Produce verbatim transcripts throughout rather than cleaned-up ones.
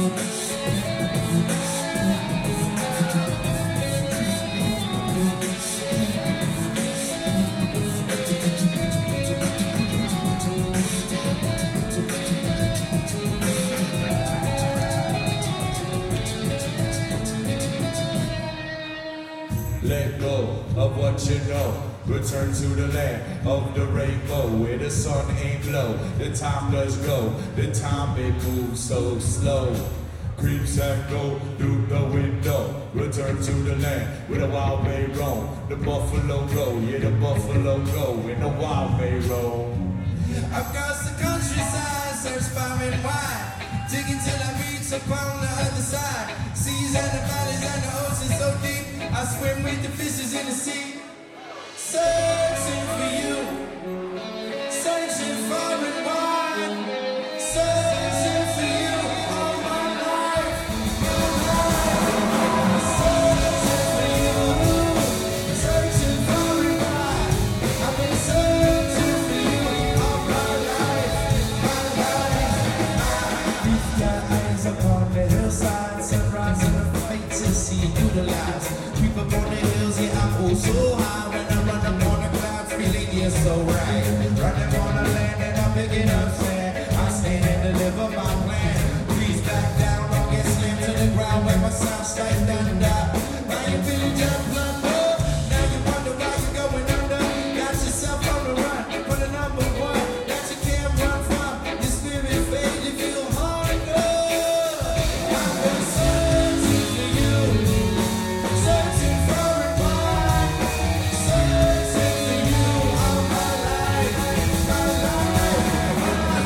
Let go of what you know. Return to the land of the rainbow, where the sun ain't low. The time does go, the time it moves so slow. Creeps and go through the window. Return to the land where the wild may roam. The buffalo go, yeah, the buffalo go, and the wild may roam. Across the countryside, search far and wide, digging till I reach upon the other side. Seas and the valleys and the ocean so deep, I swim with the fishes in the sea. Searching for you, searching far and wide, searching for you all my life, searching for you, searching far and wide. I've been searching for you all my life, my life. We've got eyes upon the hillside, sunrise and the fight to see through the lights. Creep up on the hills, yeah, I'm oh so high. You're so right, running on the land and I'm picking up sand. I stand and deliver my plan. Breeze back down, I'll get slammed to the ground where my sound strikes down and out. Now you feel just blood up. Now you wonder why you're going under. Got yourself on the run for the number one that you can't run from. Your spirit fades, you feel hunger. I've been searching for you, searching for and wide, searching for you. My life, my life,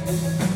Thank you.